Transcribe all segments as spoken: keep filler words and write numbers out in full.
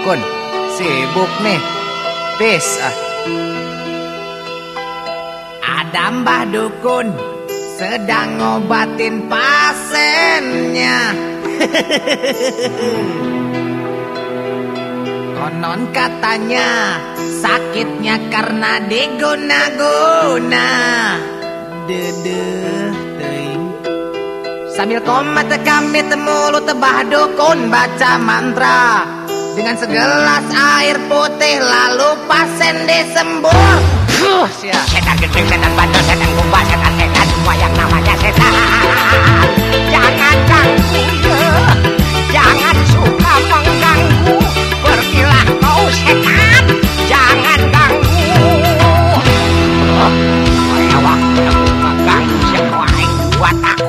Dukun, sibuk nih. Peace ah. Ada Mbah Dukun sedang ngobatin pasiennya. Konon katanya sakitnya karena diguna-guna. Dedeh teuing. Sambil komat kami temulu tebah dukun baca mantra dengan segelas air putih lalu pasien disembur. Huh, sia. Setan gede, setan bandel, setan kumbang, setan setan semua yang namanya setan. Jangan ganggu ya, jangan suka mengganggu. Pergilah kau setan, jangan ganggu. Saya waktu aku mengganggu semua yang buat aku.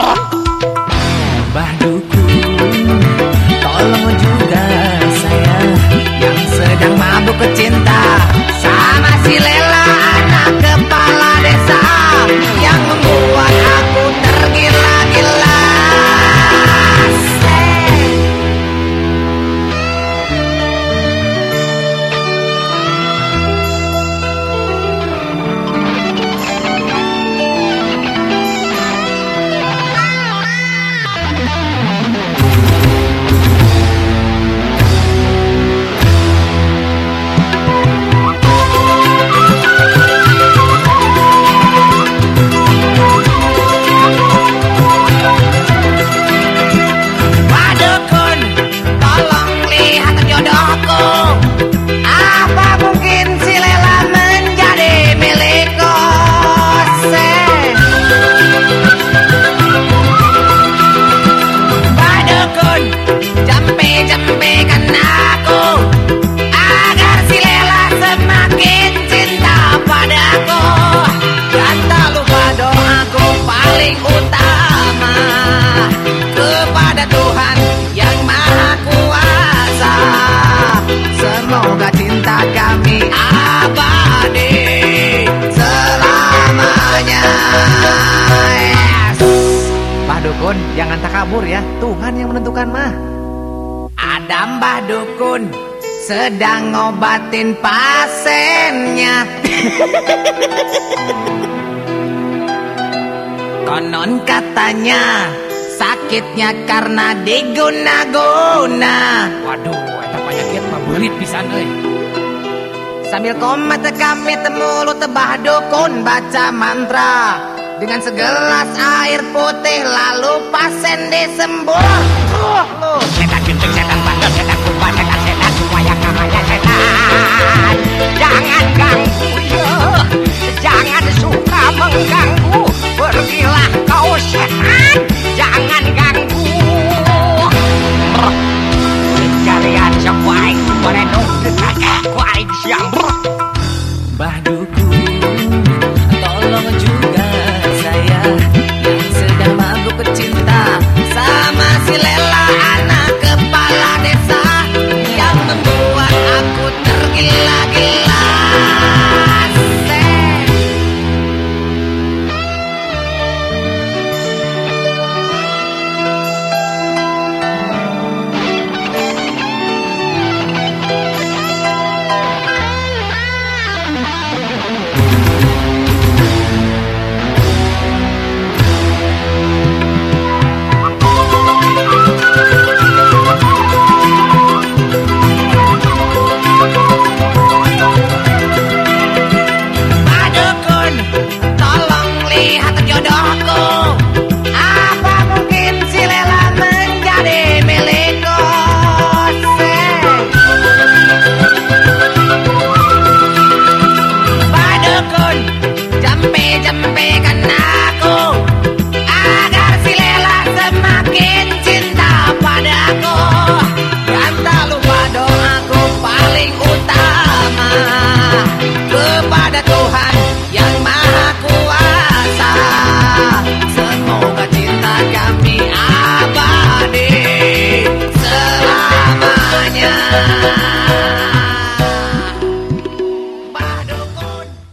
Mbah Dukun, tolong juga saya yang sedang mabuk cinta sama si Lela, anak kepala desa yang membuat aku tergila-gila. Semoga cinta kami abadi selamanya. Yes. Mbah Dukun, jangan takabur ya. Tuhan yang menentukan mah. Ada Mbah Dukun sedang ngobatin pasiennya. Konon katanya sakitnya karena diguna-guna. Waduh, eta penyakit mah beulit pisan euy. Sambil komat kami temulu tebah dukun baca mantra dengan segelas air putih lalu pasien disembur. Oh, oh. Setan gendeng, setan bandel, setan kumbang, setan setan semua yang namanya setan. Jangan ganggu ya, jangan suka mengganggu. Pergilah kau setan, jangan ganggu. Oh. Kalian semua itu boleh nunggu kakakku aing siang. Mbah Dukun, tolong juga saya yang sedang mabuk cinta sama si Leo.